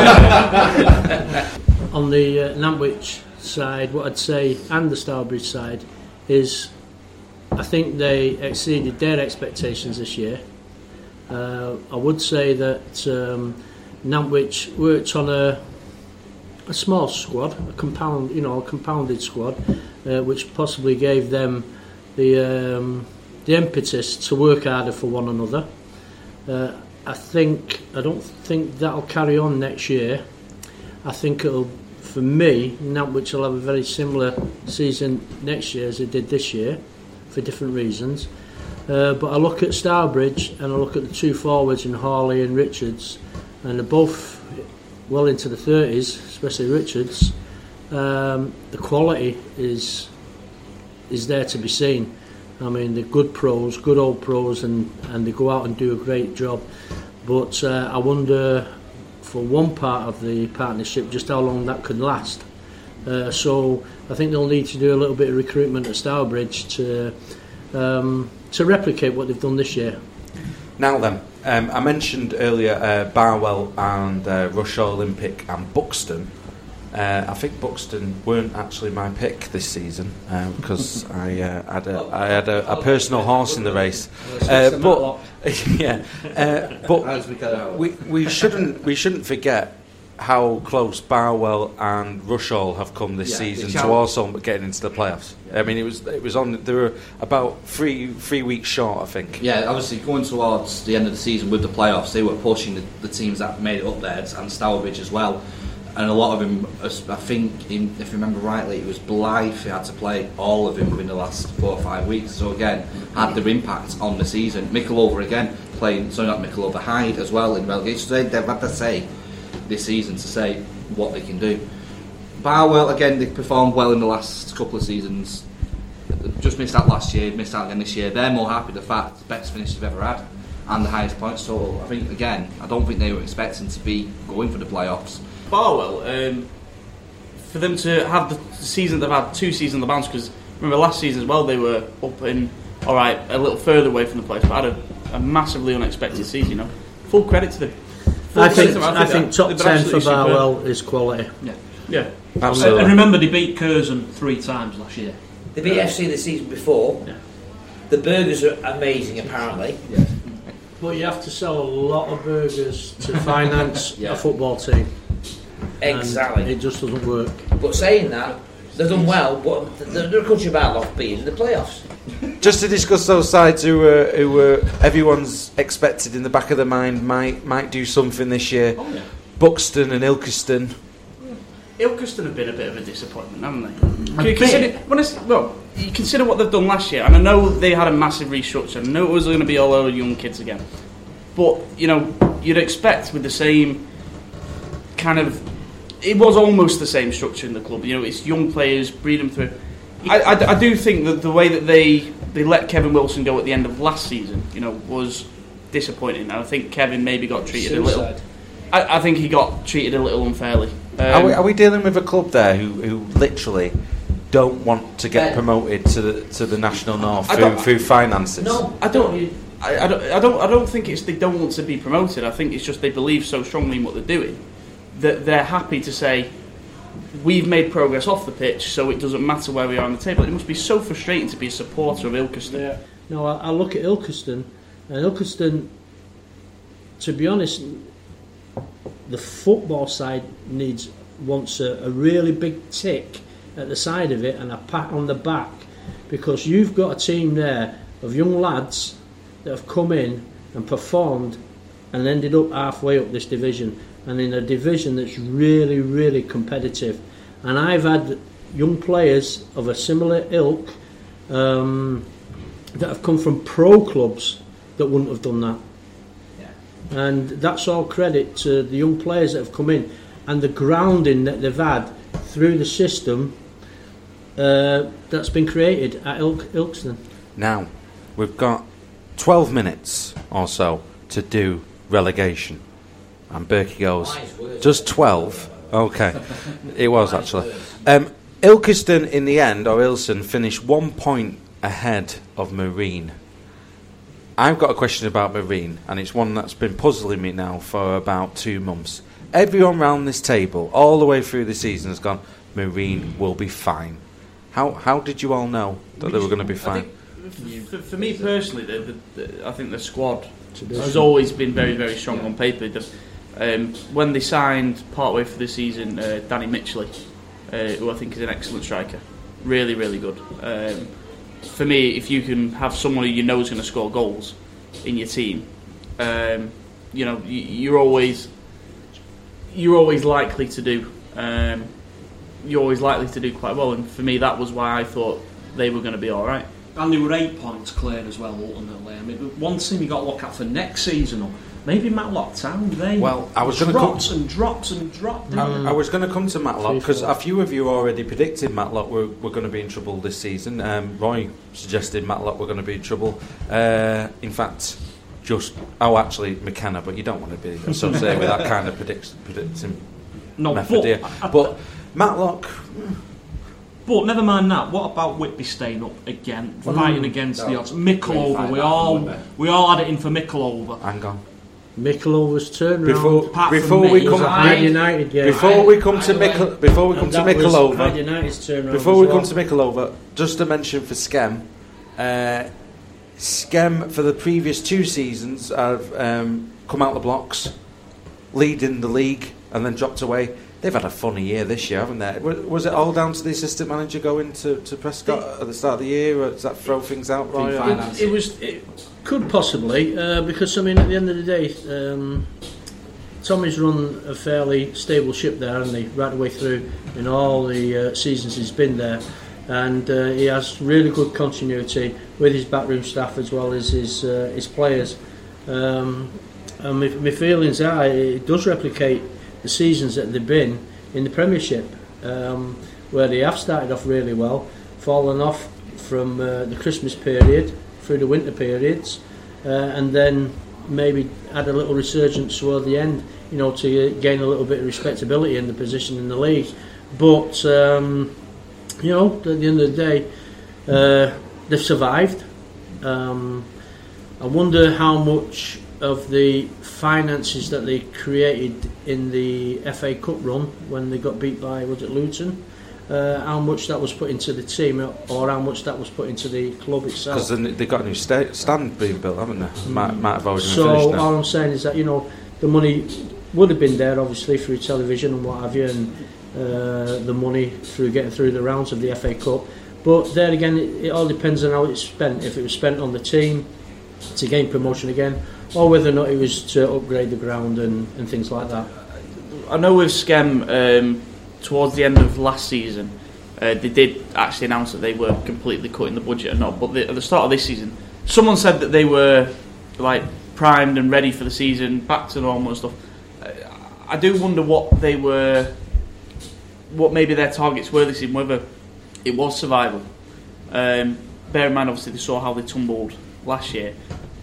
On the Nantwich side, what I'd say, and the Stourbridge side, is I think they exceeded their expectations this year. I would say that Nantwich worked on a small squad, a compounded squad, which possibly gave them the impetus to work harder for one another. I don't think that'll carry on next year. I think for me, Nantwich will have a very similar season next year as it did this year, for different reasons. But I look at Stourbridge and I look at the two forwards in Hawley and Richards, and they're both well into the 30s, especially Richards. The quality is there to be seen. I mean, they're good pros, good old pros, and they go out and do a great job. But I wonder, for one part of the partnership, just how long that could last. So I think they'll need to do a little bit of recruitment at Stourbridge to replicate what they've done this year. Now then, I mentioned earlier Barwell and Rushall Olympic and Buxton. I think Buxton weren't actually my pick this season because I had a personal horse in the race. But we shouldn't forget how close Barwell and Rushall have come this season to also getting into the playoffs. I mean, it was on. They were about three weeks short, I think. Yeah, obviously going towards the end of the season with the playoffs, they were pushing the teams that made it up there, and Stourbridge as well. And a lot of them, I think, if I remember rightly, it was Blythe who had to play all of them within the last 4 or 5 weeks. So again, had their impact on the season. Michelova again playing, sorry, not Michelova, Hyde as well in relegation. So they've had to say this season to say what they can do. Barwell again, they performed well in the last couple of seasons. Just missed out last year, missed out again this year. They're more happy with the fact the best finish they've ever had and the highest points total. I think again, I don't think they were expecting to be going for the playoffs. Barwell, for them to have the season they've had, 2 seasons on the bounce, because remember last season as well they were up in, alright, a little further away from the place, but had a massively unexpected season, you know. Full credit to them. I think top 10 for Barwell is quality. Yeah, absolutely. And remember, they beat Curzon 3 times last year. They beat FC the season before. Yeah. The burgers are amazing, apparently. Yeah. But you have to sell a lot of burgers to finance a football team. Exactly. And it just doesn't work. But saying that, they've done well, but they're a country battle off being in the playoffs. Just to discuss those sides who were everyone's expected in the back of their mind might do something this year. Oh, yeah. Buxton and Ilkeston. Ilkeston have been a bit of a disappointment, haven't they? You consider what they've done last year, and I know they had a massive restructure. I know it was going to be all over young kids again, but you know, you'd expect with the same kind of. It was almost the same structure in the club. You know, it's young players, breed them through. I do think that the way that they let Kevin Wilson go at the end of last season, you know, was disappointing. And I think Kevin maybe got treated a little. I think he got treated a little unfairly. Are we dealing with a club there who literally don't want to get promoted to the National North through finances? No, I don't think it's they don't want to be promoted. I think it's just they believe so strongly in what they're doing that they're happy to say we've made progress off the pitch, so it doesn't matter where we are on the table. It must be so frustrating to be a supporter of Ilkeston. Yeah. No, I look at Ilkeston, and Ilkeston, to be honest, the football side wants a really big tick at the side of it and a pat on the back, because you've got a team there of young lads that have come in and performed and ended up halfway up this division, and in a division that's really, really competitive. And I've had young players of a similar ilk that have come from pro clubs that wouldn't have done that. and that's all credit to the young players that have come in and the grounding that they've had through the system that's been created at Ilkeston. Now, we've got 12 minutes or so to do relegation. And Berkey goes, just 12? Okay. It was, actually. Ilkeston, in the end, or Ilson, finished 1 point ahead of Marine. I've got a question about Marine, and it's one that's been puzzling me now for about 2 months. Everyone round this table, all the way through the season, has gone, Marine will be fine. How did you all know that they were going to be fine? For me personally, I think the squad has always been very, very strong on paper. When they signed partway through the season, Danny Mitchell, who I think is an excellent striker, really, really good. For me, if you can have someone who you know is going to score goals in your team, you're always likely to do. You're always likely to do quite well, and for me, that was why I thought they were going to be all right. And they were 8 points clear as well, ultimately. I mean, one team you got to look at for next season, or maybe Matlock Town. They I was going to dropped. I was going to come to Matlock because a few of you already predicted Matlock were going to be in trouble this season. Roy suggested Matlock were going to be in trouble. In fact, actually McKenna, but you don't want to be associated with that kind of predicting method. But Matlock. But never mind that. What about Whitby staying up again, fighting against the odds? Micklehove, we all had it in for Micklehove. Hang on. Micklehove's turnaround. Before we come to Micklehove, just to mention for Skem, Skem for the previous 2 seasons have come out the blocks, leading the league, and then dropped away. They've had a funny year this year, haven't they? Was it all down to the assistant manager going to Prescott at the start of the year, or does that throw things out, Roy? It could possibly, because I mean, at the end of the day, Tommy's run a fairly stable ship there, hasn't he? Right the way through in all the seasons he's been there, and he has really good continuity with his backroom staff as well as his players. And my feelings are it does replicate the seasons that they've been in the Premiership, where they have started off really well, fallen off from the Christmas period through the winter periods, and then maybe had a little resurgence toward the end, to gain a little bit of respectability in the position in the league. But at the end of the day, they've survived. I wonder how much of the finances that they created in the FA Cup run when they got beat by, was it Luton? How much that was put into the team, or how much that was put into the club itself? Because they've got a new stand being built, haven't they? Might have already been finished now. So all I'm saying is that the money would have been there, obviously, through television and what have you, and the money through getting through the rounds of the FA Cup. But there again, it all depends on how it's spent. If it was spent on the team to gain promotion again, or whether or not it was to upgrade the ground and things like that. I know with Skem, towards the end of last season, they did actually announce that they were completely cutting the budget or not. But at the start of this season, someone said that they were primed and ready for the season, back to normal and stuff. I do wonder what maybe their targets were this season, whether it was survival. Bear in mind, obviously, they saw how they tumbled last year.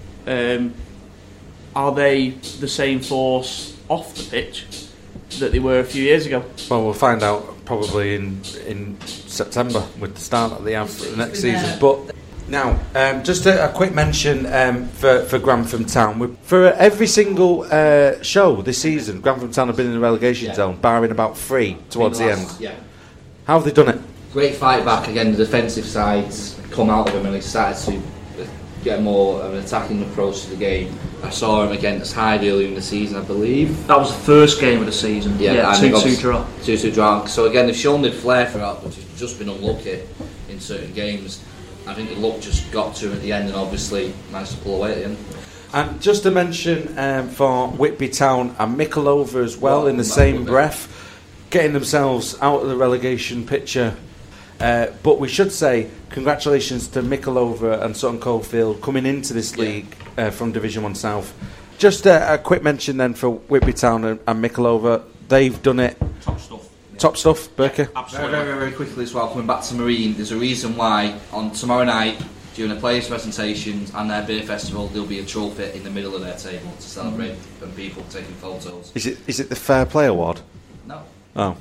Are they the same force off the pitch that they were a few years ago? Well, we'll find out probably in September with the start that they have for the next season. But now, just a quick mention for Grantham Town. For every single show this season, Grantham Town have been in the relegation zone, barring about 3 towards the end. Yeah. How have they done it? Great fight back again. The defensive sides come out of them and they started to get more of an attacking approach to the game. I saw him against Hyde earlier in the season, I believe. That was the first game of the season. Yeah, 2-2 draw. 2-2 draw. So again, they've shown their flair for that, but they've just been unlucky in certain games. I think the luck just got to him at the end, and obviously managed to pull away at the end. And just to mention for Whitby Town and Micklehove as well, in the same breath, getting themselves out of the relegation picture. But we should say congratulations to Micklehove and Sutton Coldfield coming into this league from Division 1 South. Just a quick mention then for Whitby Town and Mickleover. They've done it. Top stuff, Berkey. Very, very, very quickly as well, coming back to Marine, there's a reason why on tomorrow night, during the players' presentations and their beer festival, there'll be a trophy in the middle of their table to celebrate and people taking photos. Is it the Fair Play Award? No. Oh.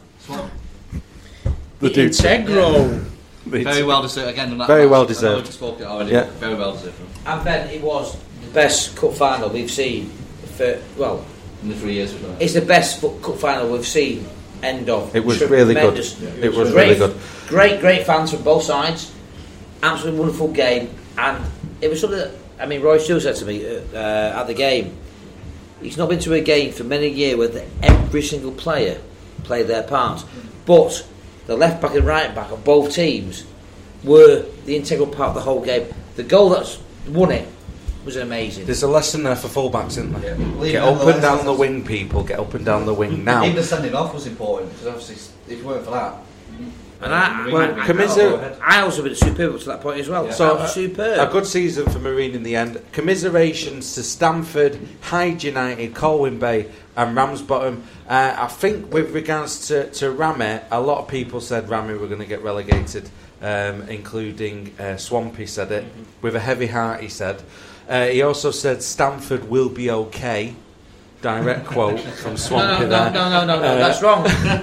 The Integral. Very well deserved. Again, very well deserved. I spoke it already. Yeah. Very well deserved. And Ben, it was the best cup final we've seen for in the 3 years we've done it. It's the best cup final we've seen. End of. It was really good. It was really good. Great fans from both sides. Absolutely wonderful game, and it was something that, I mean, Roy Steele said to me at the game, he's not been to a game for many years where every single player played their part, but the left back and right back of both teams were the integral part of the whole game. The goal that's won it was amazing. There's a lesson there for fullbacks, isn't there? Yeah. Get up and down the wing, people. Get up and down the wing now. Even the sending off was important, because obviously if it weren't for that. And I also been superb up to that point as well. Yeah. So superb. A good season for Marine in the end. Commiserations to Stamford, Hyde United, Colwyn Bay and Ramsbottom. I think with regards to Ramsey, a lot of people said Ramsey were going to get relegated, including Swampy said it. With a heavy heart, he said. He also said Stamford will be okay. Direct quote from Swampy there. No, that's wrong.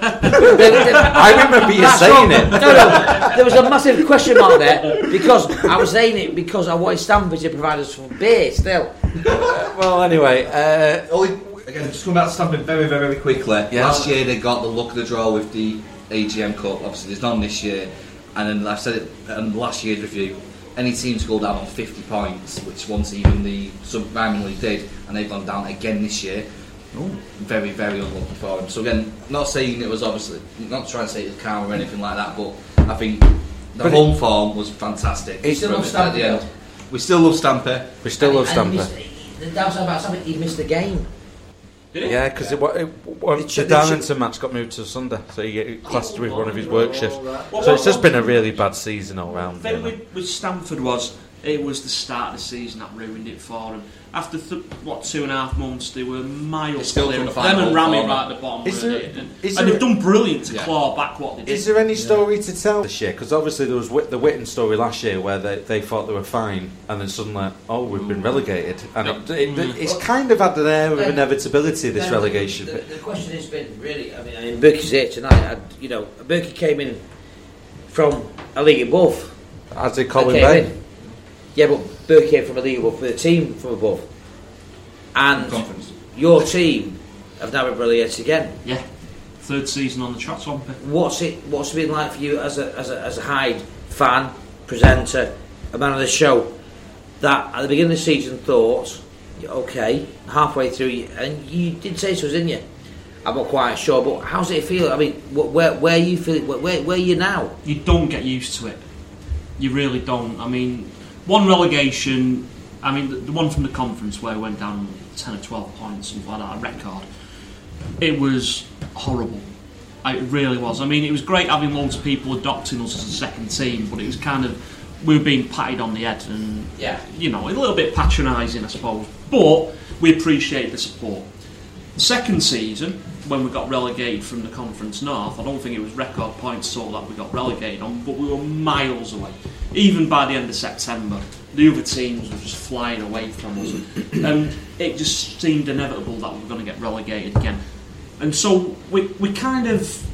I remember you saying it. No, there was a massive question mark there, because I was saying it because I wanted Stamford to provide us with beer still. Well, anyway. Again, just coming back to Stamford very, very, very quickly. Yeah. Last year they got the luck of the draw with the AGM Cup. Obviously there's none this year. And then I said it in last year's review, any team to go down on 50 points, which once even the Sub-Ryman League did, and they've gone down again this year. Very, very unlucky for them. So again, not saying it was obviously, not trying to say it was karma or anything like that, but I think the home form was fantastic. We still love Stampy. We still love Stampy. We still love Stampy. The downside about Stampy, he missed the game. Yeah, because the Darlington match got moved to Sunday, so he clashed with one of his work shifts. So it's just been a really bad season all round. The thing with Stamford was, it was the start of the season that ruined it for them. After 2.5 months, they were miles clear. Them and Rami right at the bottom. And they've done brilliant to claw back what they did. Is there any story to tell this year? Because obviously there was the Whitton story last year where they thought they were fine, and then suddenly, we've been relegated. And it's kind of had an air of inevitability, this relegation. The question has been really, I mean Berkey's here tonight. Berkey came in from a league above. As did Colwyn Bay. Yeah, but Berkey came from a league above, for the team from above. And your team have now been relegated again. Yeah, third season on the trot, Swampy. What's it been like for you as a Hyde fan, presenter, a man of the show, that at the beginning of the season thought, okay, halfway through, and you did say so, didn't you? I'm not quite sure, but how's it feel? I mean, where you feel? Where are you now? You don't get used to it. You really don't. I mean, one relegation. I mean, the one from the conference where we went down 10 or 12 points, something like that, a record. It was horrible. It really was. I mean, it was great having loads of people adopting us as a second team, but it was kind of, we were being patted on the head and, a little bit patronising, I suppose. But we appreciate the support. The second season, when we got relegated from the Conference North, I don't think it was record points all that we got relegated on, but we were miles away. Even by the end of September, the other teams were just flying away from us. And it just seemed inevitable that we were going to get relegated again. And so we kind of,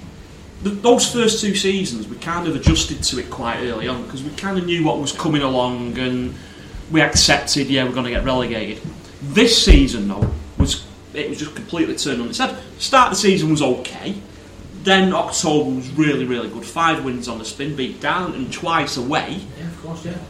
those first two seasons, we kind of adjusted to it quite early on, because we kind of knew what was coming along and we accepted, we're going to get relegated. This season, though, it was just completely turned on its head. Start of the season was okay. Then October was really, really good. 5 wins on the spin, beat Darlington twice away. Yeah, of course, yeah.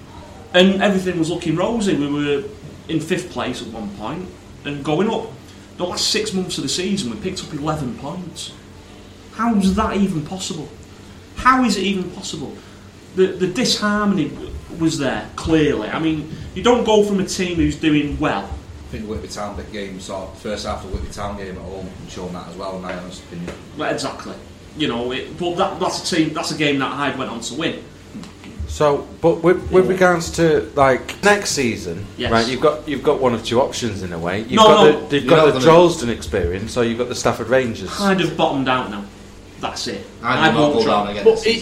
And everything was looking rosy. We were in 5th place at one point and going up. The last 6 months of the season, we picked up 11 points. How is that even possible? How is it even possible? The disharmony was there, clearly. I mean, you don't go from a team who's doing well. I think the Whitby Town game, first half of the Whitby Town game at home, shown that as well, in my honest opinion. Well, exactly. But that's a game that Hyde went on to win. So, but with regards to like next season, Yes. right? You've got one of two options in a way. You've No, got no. the Droylsden experience, or you've got the Stafford Rangers. Kind of bottomed out now. That's it. I won't will try. down again. But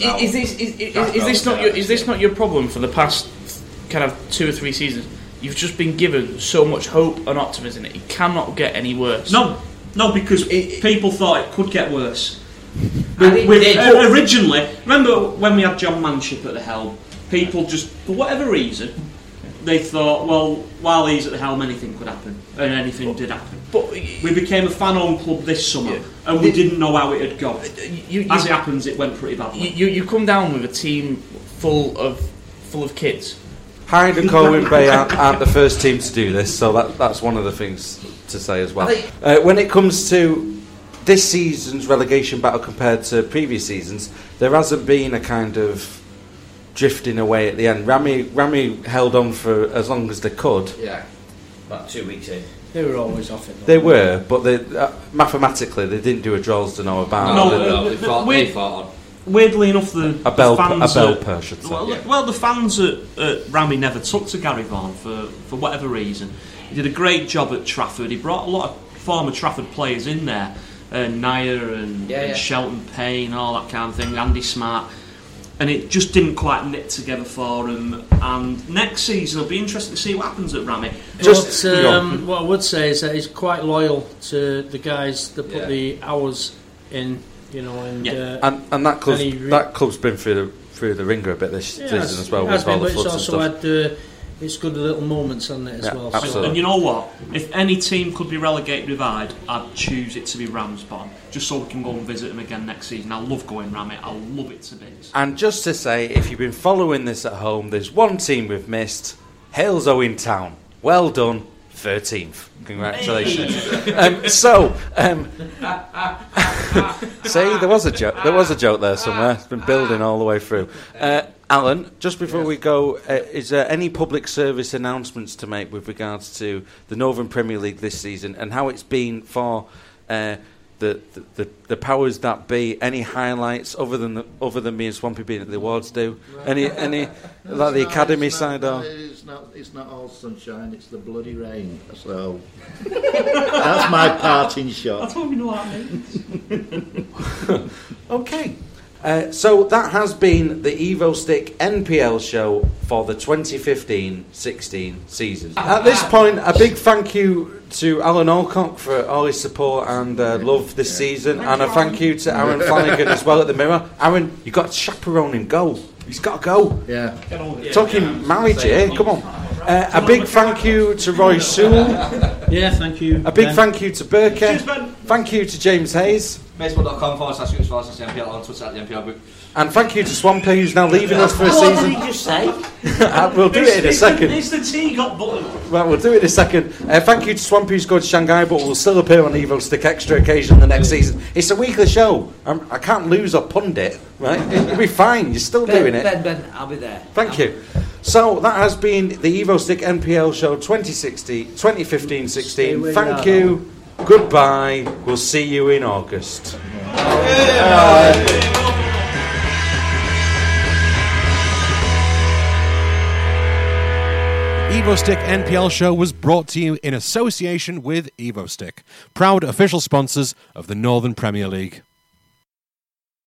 is this not your problem for the past kind of 2 or 3 seasons? You've just been given so much hope and optimism that it cannot get any worse. No, because people thought it could get worse. And it did. Originally, remember when we had John Manship at the helm? People just, for whatever reason, they thought, well, while he's at the helm, anything could happen, and anything did happen. But we became a fan-owned club this summer, and we didn't know how it had gone. As it happens, it went pretty badly. You come down with a team full of kids. Hyde and Colwyn Bay aren't the first team to do this, so that's one of the things to say as well. When it comes to this season's relegation battle compared to previous seasons, there hasn't been a kind of drifting away at the end. Rami held on for as long as they could. Yeah. About 2 weeks in. They were always off it. They were, but mathematically they didn't do a Droylsden or a Barn. No, they fought on. Weirdly enough, the Bell fans per, should say. Well, the fans at Rami never took to Gary Vaughan for whatever reason. He did a great job at Trafford. He brought a lot of former Trafford players in there, Nair and Shelton Payne, all that kind of thing, Andy Smart, and it just didn't quite knit together for him. And next season it'll be interesting to see what happens at Rami. What I would say is that he's quite loyal to the guys that put the hours in. You know, and that club's been through the ringer a bit this season as well. It has with all been, the but it's floods also and stuff. had its good little moments on it as well. Absolutely. And you know what? If any team could be relegated with Hyde, I'd choose it to be Ramsbottom, just so we can go and visit them again next season. I love going Rami. I love it to bits. And just to say, if you've been following this at home, there's one team we've missed. Hales Owen Town. Well done, 13th. Congratulations. See, there was a joke. There was a joke there somewhere. It's been building all the way through. Alan, just before we go, is there any public service announcements to make with regards to the Northern Premier League this season and how it's been for the powers that be? Any highlights other than me and Swampy being at the awards do? Any like the academy side? Or It's not all sunshine. It's the bloody rain. So that's my parting shot. That's what we know what that means. Okay. So that has been the Evo Stick NPL show for the 2015-16 season. At this point, a big thank you to Alan Alcock for all his support and love this season, and a thank you to Aaron Flanagan as well at the Mirror. Aaron, you've got to chaperone him. Go. He's got to go. Yeah. Talking marriage here. Come on. A big thank you to Roy Sewell. Yeah, thank you. A big thank you to Burke. Thank you to James Hayes. Facebook.com/NPL on Twitter at the NPL Group. And thank you to Swampy, who's now leaving us for a What season. did he just say? We'll do it in a second. It's the tea got buttered. Well, we'll do it in a second. Thank you to Swampy, who's going to Shanghai, but will still appear on Evo Stick Extra occasion the next season. It's a weekly show. I can't lose or pundit, right? You'll be fine. You're still doing it. Ben, I'll be there. Thank you. So that has been the Evo Stick NPL show 2015-16. Thank you. Goodbye. We'll see you in August. EvoStick NPL show was brought to you in association with EvoStick, proud official sponsors of the Northern Premier League.